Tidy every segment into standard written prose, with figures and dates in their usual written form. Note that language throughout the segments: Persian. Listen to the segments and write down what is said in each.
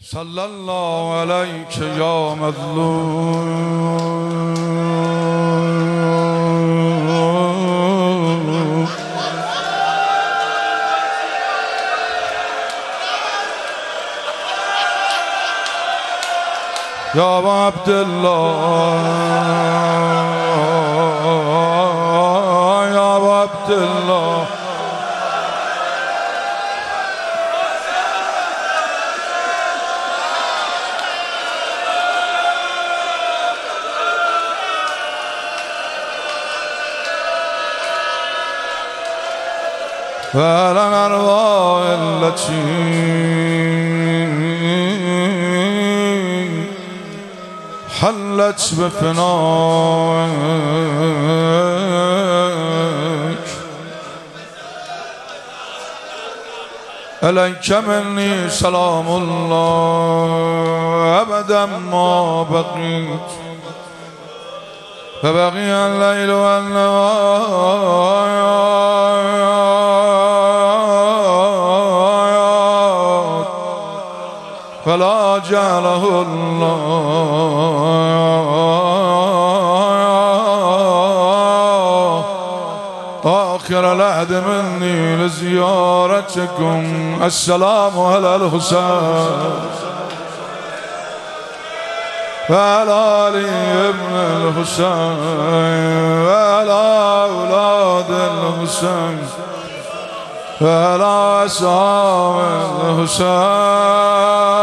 صلی الله علیک یا مظلوم یا ابا عبدالله یا ابا عبدالله فعلا الأرواح التي حلت بفنائك عليك مني سلام الله أبدا ما بقيت فبقي الليل والنهار فلا جعله الله آخر العهد مني لزيارتكم. السلام على الحسين وعلى علي ابن الحسين وعلى أولاد الحسين وعلى أصحاب الحسين.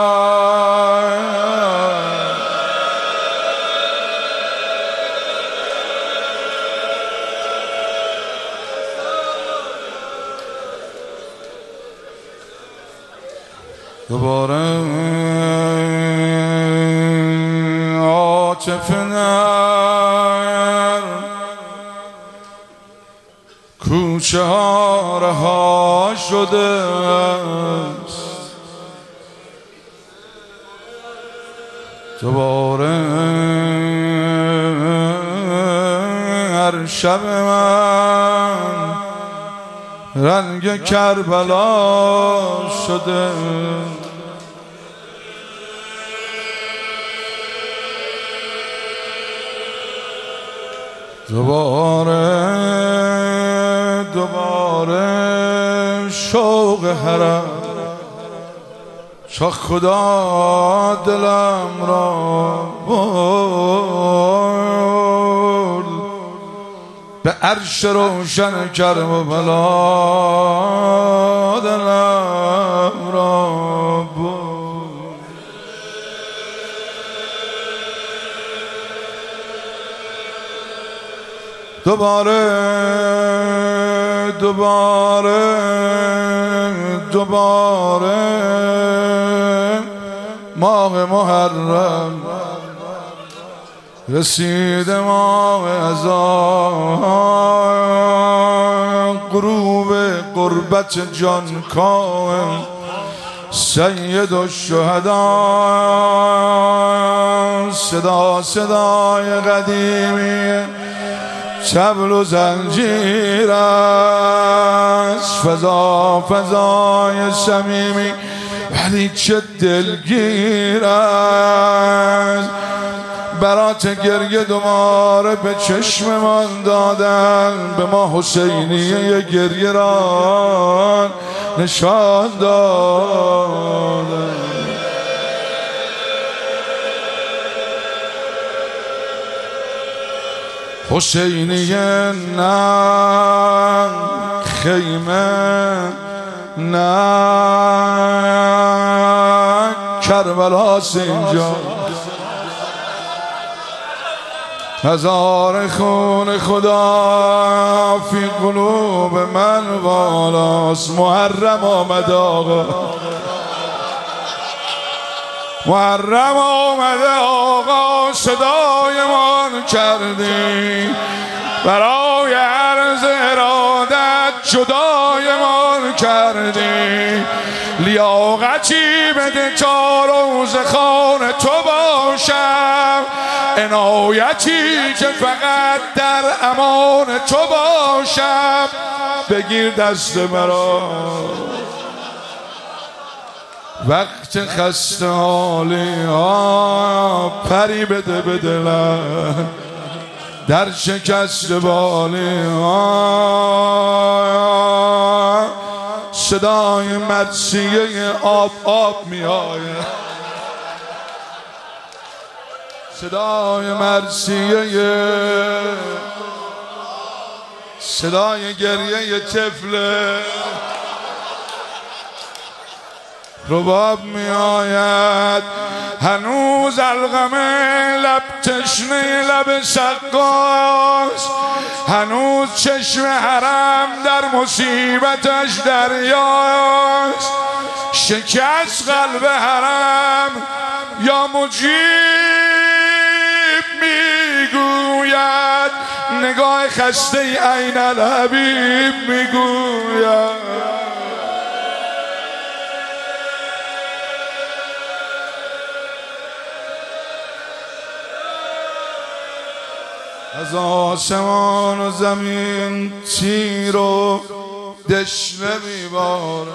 دوباره عاطف نر کوچه ها رها شده است، دوباره هر شب من رنگ کربلا شده، دوباره شوق حرم چه خدا دلم را برد به عرش روشن کرم و بلا دلم را برد. دوباره ماه محرم رسید، ماه ازان غروب قربت جان کام سید الشهدا، صدای قدیمی طبل و زنجیر است، فضای صمیمی ولی چه دلگیر است. برات گریه دوباره به چشممان دادن، به ما حسینیه گریه را نشان دادن. حسینیه نه خیمه نه کربلاست اینجا، هزار خون خدا فی قلوب من والاست. محرم آمد آقا، محرم آمده آقا، صدایمان کردی برای عرض ارادت جدایمان کردی. لیاقتی بده تا روزخوان تو باشم، عنایتی که فقط در امان تو باشم. بگیر دست مرا وقت خسته حالی ها پری بده به دلم در شکست بالی ها صدای مرثیه آب می آید صدای مرثیه صدای گریه طفله رباب می آید هنوز القمه لب تشنه لب سقاست هنوز چشم حرم در مصیبتش دریاست شکست قلب حرم یا مجیب میگوید نگاه خسته عین الحبیب میگوید از آسمان و زمین تیر و دشنه میباره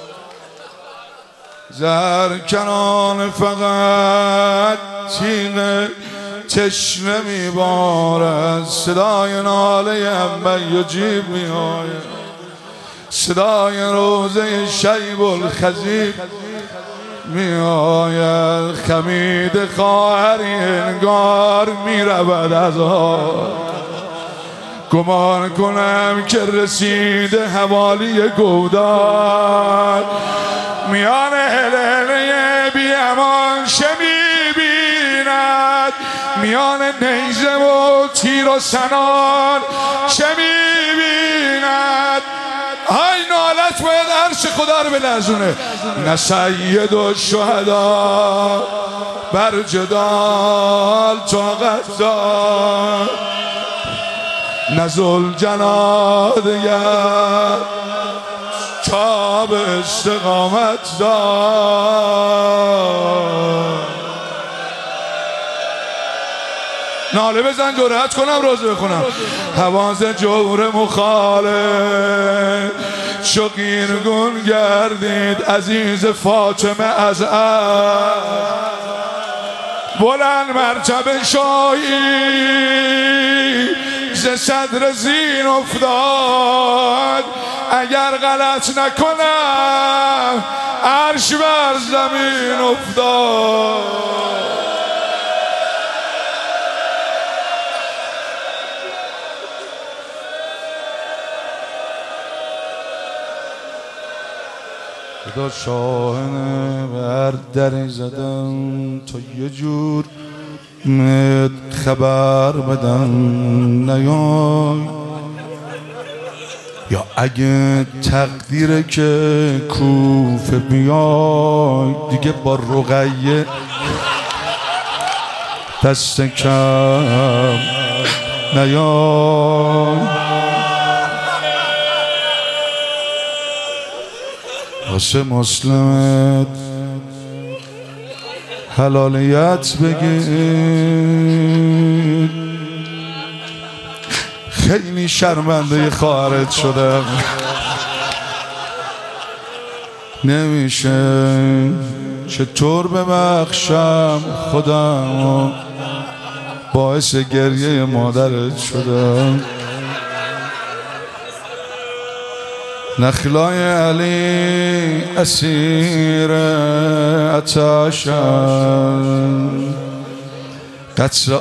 زرکنان فقط تیغ تشنه میباره صدای ناله انبی جیب میآید صدای روزه شیب الخزیب میآید خمید خواهری انگار میرود از آن گمان کنم که رسیده حوالی گودار میان هلهله بی امان چه میبیند میان نیزه و تیر و سنان چه میبیند های نالت باید عرش خدا رو بلرزونه نه سید و شهدا بر جدال طاقت دار نه ذوالجلال دیگر تاب استقامت دار ناله بزن جرأت کنم روزه بخونم حواس جور مخالف شقیرگون گردید عزیز فاطمه از بلند مرتبه شاهی ز صدر زین افتاد اگر غلط نکنم عرش بر زمین افتاد خدا شاهنه بر دری زدم تا یه جور مت خبر بدن نیای یا اگه تقدیره که کوفه بیای دیگه با رقیه دست کم نیای واسه مسلمت حلالیت بگیر خیلی شرمنده خواهرت شدم نمیشه چطور ببخشم خودم باعث گریه مادرت شدم نخلای علی اسیر آتشم قطر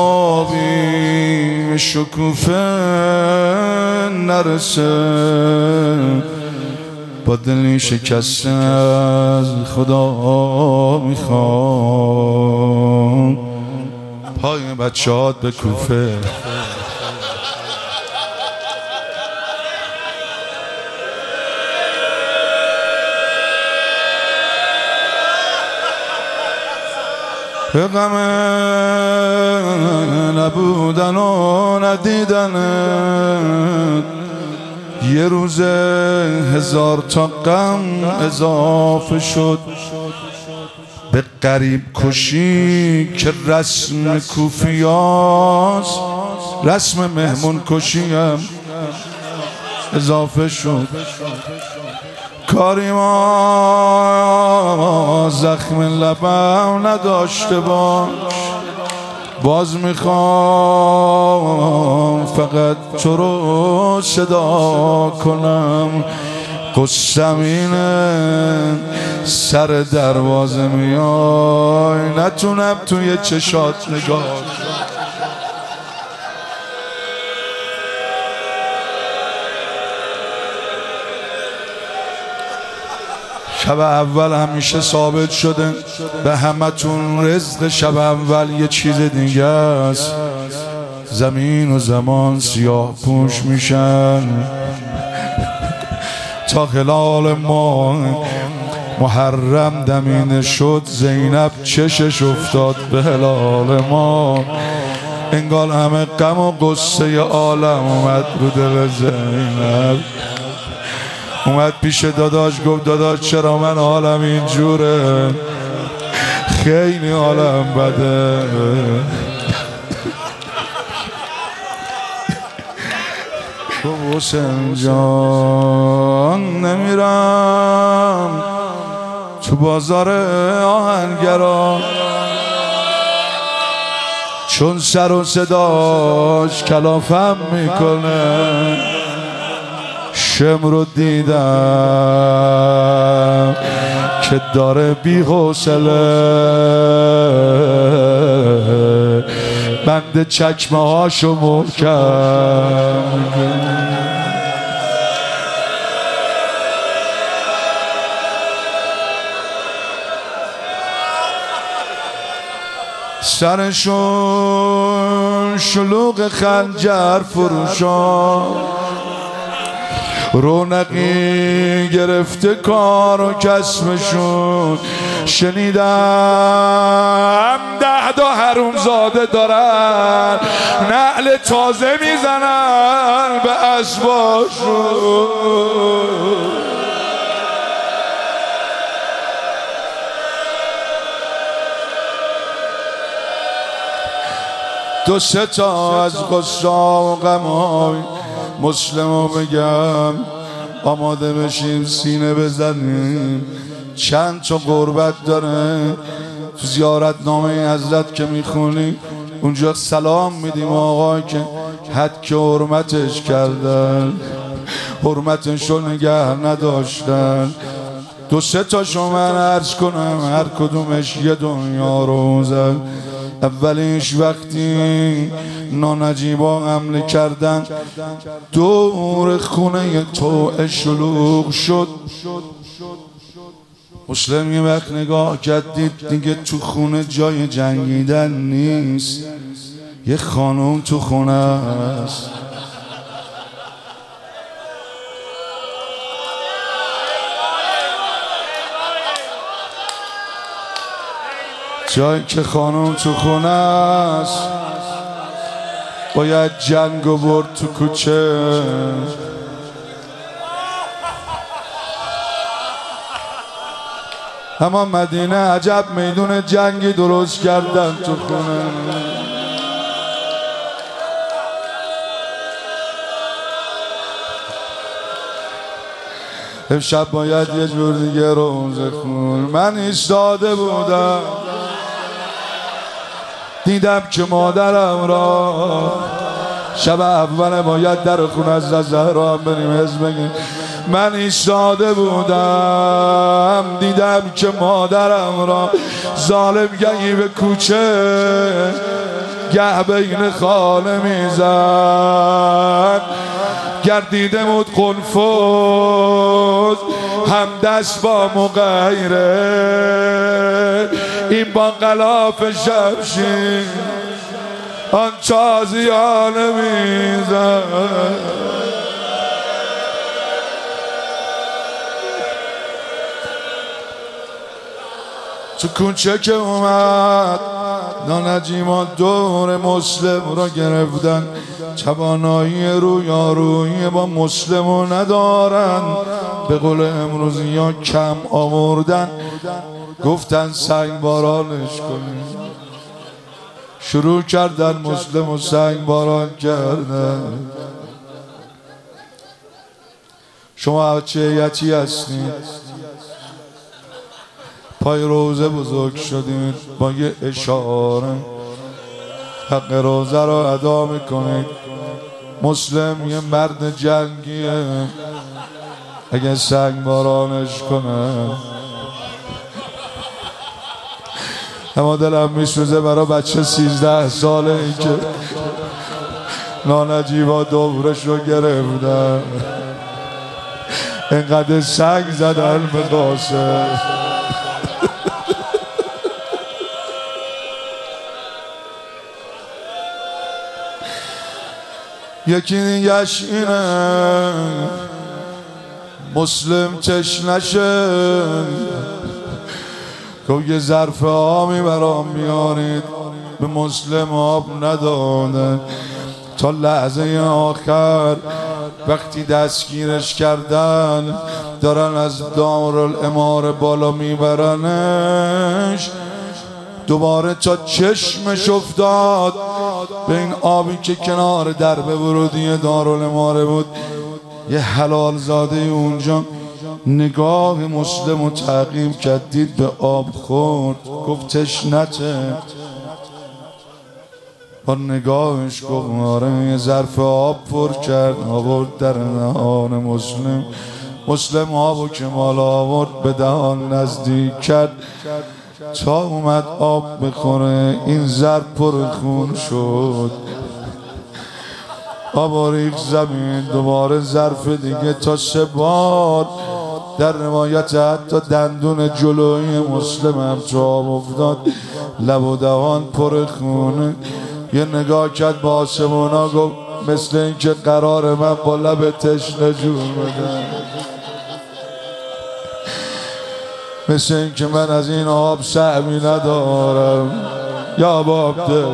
آبی شکوفه نرسه با دلی شکسته از خدا میخوام پای بچه‌هات به کوفه غم نبودن و ندیدن یه روز 1000 تا غم اضافه شد به غریب کشی که رسم کوفیاست رسم مهمون کشی هم اضافه شد کاری ما زخم لبم نداشته باز میخوام فقط تو رو صدا کنم. قصم اینه سر دروازه میای نتونم توی چشات نگاه. شب اول همیشه ثابت شده به همتون رزق شب اول یه چیز دیگه است. زمین و زمان سیاه پوش میشن تا هلال ما محرم دمینه شد زینب چشش افتاد به هلال ما. انگار همه غم و قصه عالم اومد رو دل زینب. اومد پیش داداش گفت داداش چرا من حالم اینجوره؟ خیلی حالم بده. گفت حسین جان نمیرم تو بازار آهنگرا چون سر و صداش کلافم میکنه. شمرو دیدم که داره بی حوصله بند چکمه هاشو محکم. سرشون شلوغ خنجر فروشان رونقی گرفته کار و کسبشون. شنیدم 10 حرومزاده دارن نعل تازه میزنن به اسباشون. دو سه تا از غصه و غمای مسلمو بگم آماده بشیم سینه بزنیم. چند تا قربت داره تو زیارت نامه حضرت که میخونی اونجا سلام میدیم آقا که حد که حرمتش کردن حرمتشو نگه نداشتن. 2-3 تاشو من عرض کنم هر کدومش یه دنیا رو زد. اولیش وقتی نانجیبا حمله کردن دور خونه تو شلوغ شد. مسلم یه وقت نگاه کرد دید دیگه تو خونه جای جنگیدن نیست، یه خانوم تو خونه است. جایی که خانوم تو خونه است باید جنگو برد تو کوچه. اما مدینه عجب میدون جنگی درست کردن تو خونه. امشب باید یه جور دیگه روزه خون. من ایستاده بودم دیدم که مادرم را شب اول باید در خونه از زهرا هم بریم حزب بگیم. من ایستاده بودم دیدم که مادرم را ظالم گهی به کوچه گه بین خانه میزد. گردیده بود قنفذ هم دست با مغیره، این با غلاف شمشیر آن تازیانه میزد. تو کوچه که اومد نانجیما دور مسلم را گرفتن. توانایی رویارویی با مسلمو ندارن، به قول امروزی ها کم آوردن. گفتن سنگ بارانش کنیم، شروع کردن مسلمو سنگ باران کردن. شما چه هیئتی هستید؟ پای روزه بزرگ شدید، با یه اشاره حق روزه رو ادا میکنید. مسلم یه مرد جنگیه، اگه سنگ بارانش کنه اما دلم میسوزه برای بچه 13 ساله ای که نانجیبا دورش رو گرفتن، اینقدر سنگ زدن به قاسم. یکی دیگه‌ش اینه مسلم تشنشه، که یه ظرف آبی برام بیارید. به مسلم آب ندادن تا لحظه آخر. وقتی دستگیرش کردن دارن از دارالاماره بالا میبرنش، دوباره تا چشمش افتاد به این آبی که کنار درب ورودی دارالاماره بود. یه حلال زاده اونجا نگاه مسلم رو تعقیب کرد، دید به آب خورد، گفت تشنته. با نگاهش گفت آره. یه ظرف آب پر کرد، آورد در دهان مسلم. مسلم آبو که مال آورد به دهان نزدیک کرد، تا اومد آب بخوره این ظرف پر خون شد. آب ریخت زمین. دوباره ظرف دیگه تا 3 بار. در روایت حتی دندون جلوی مسلم هم تو آب افتاد، لب و دهان پر خونه. یه نگاه کرد با آسمونا، گفت مثل این که قرار من با لب تشنه جون بدم، مثل این که من از این آب سهمی ندارم. یا باب دل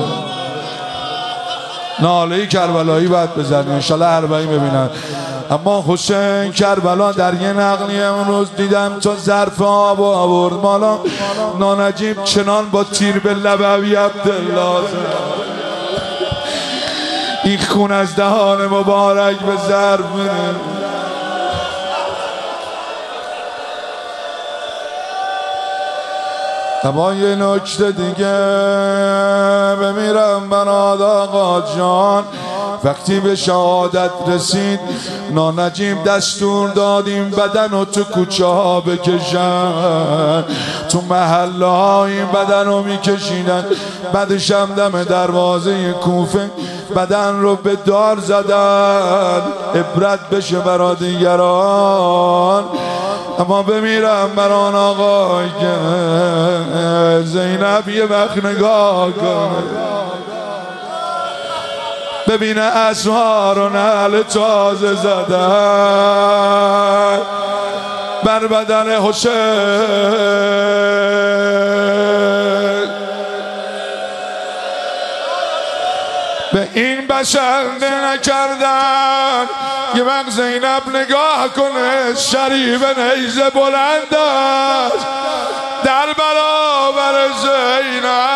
ناله کربلایی باید بزنی، انشالله 40 ببینن. اما حسین کربلا در یه نقلی امروز دیدم تا ظرف آب آورد مالا. نانجیب چنان با تیر به لب ابی عبدالله این خون از دهان مبارک به ظرف میره. اما یه نکته دیگه بمیرم بناد آقا جان. وقتی به شهادت رسید نانجیب دستور دادیم بدن رو تو کوچه ها بکشن، تو محله ها این بدن رو میکشیدن. بعدش هم دم دروازه کوفه بدن رو به دار زدن، عبرت بشه برا دیگران. اما بمیرم بران آقا که زینب یه وقت نگاه کنه، ببینه اسوار و نعل تازه زدن بر بدن حسین. به این بشنده نکردن. یه وقت زینب نگاه کنه، شریف نیزه بلند است در برابر زینب.